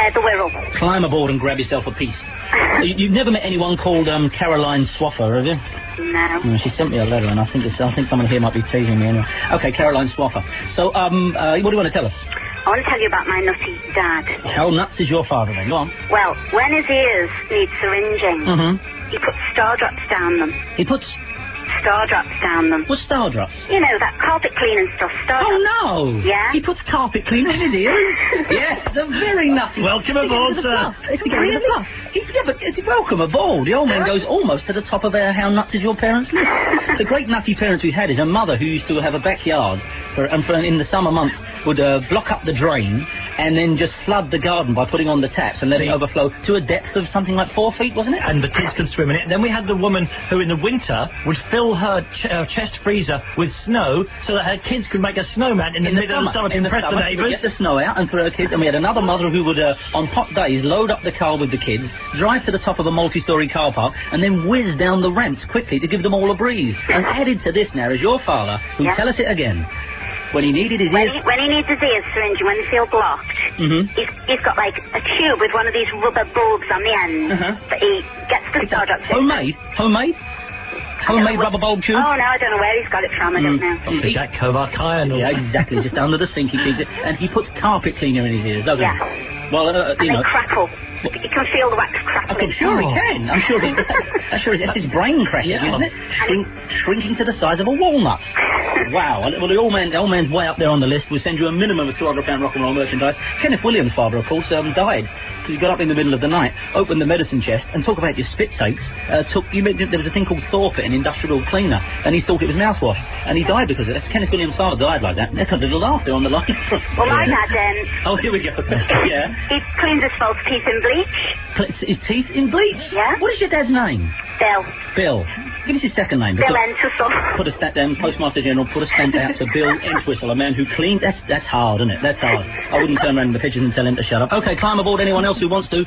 The Wirral. Climb aboard and grab yourself a piece. You've never met anyone called Caroline Swaffer, have you? No. She sent me a letter, and I think someone here might be teasing me anyway. Okay, Caroline Swaffer. So, what do you want to tell us? I want to tell you about my nutty dad. How nuts is your father, then? Go on. Well, when his ears need syringing, he puts star drops down them. He puts... Star drops down them. What's star drops? You know, that carpet cleaning stuff, star drops. Oh, no! Yeah? He puts carpet cleaner in his ears? Yes, they're very nutty. Welcome aboard, sir. Really? Yeah, but welcome aboard. The old man goes almost to the top of how nuts is your parents' list. The great nutty parents we had is a mother who used to have a backyard, and in the summer months would block up the drain and then just flood the garden by putting on the taps and let it overflow to a depth of something like 4 feet, wasn't it? And the kids could swim in it. And then we had the woman who in the winter would fill her chest freezer with snow so that her kids could make a snowman in the middle of the summer to impress the neighbours. Get the snow out and for her kids. And we had another mother who would, on hot days, load up the car with the kids, drive to the top of a multi-storey car park, and then whiz down the ramps quickly to give them all a breeze. And added to this now is your father, who tell us it again. When he needed his ears... When he needs his ears syringed, when they feel blocked, he's got, like, a tube with one of these rubber bulbs on the end that he gets the star drops in. Homemade rubber bulb tube? Oh, no, I don't know where he's got it from. I don't know. Jack Kovac iron. Yeah, exactly. Just under the sink he keeps it. And he puts carpet cleaner in his ears, doesn't he? Well, and they crackle. You can feel the wax crackling. I'm sure he can. I'm sure that's his brain crashing, isn't it? Shrinking to the size of a walnut. Wow. Well, the old man's way up there on the list. We'll send you a minimum of £200 rock and roll merchandise. Kenneth Williams' father, of course, died. Because he got up in the middle of the night, opened the medicine chest, and talk about your spit takes. There was a thing called Thorpet, an industrial cleaner, and he thought it was mouthwash. And he died because of it. Kenneth Williams' father died like that. There's a little laughter on the line. Well, my dad, oh, here we go. Yeah. He cleans his false teeth in bleach. His teeth in bleach? Yeah. What is your dad's name? Bill. Give us his second name. Bill Entwistle. Put a stamp down, Postmaster General, put a stamp out to Bill Entwistle, a man who cleaned... That's hard, isn't it? That's hard. I wouldn't turn around in the pigeons and tell him to shut up. Okay, climb aboard anyone else who wants to.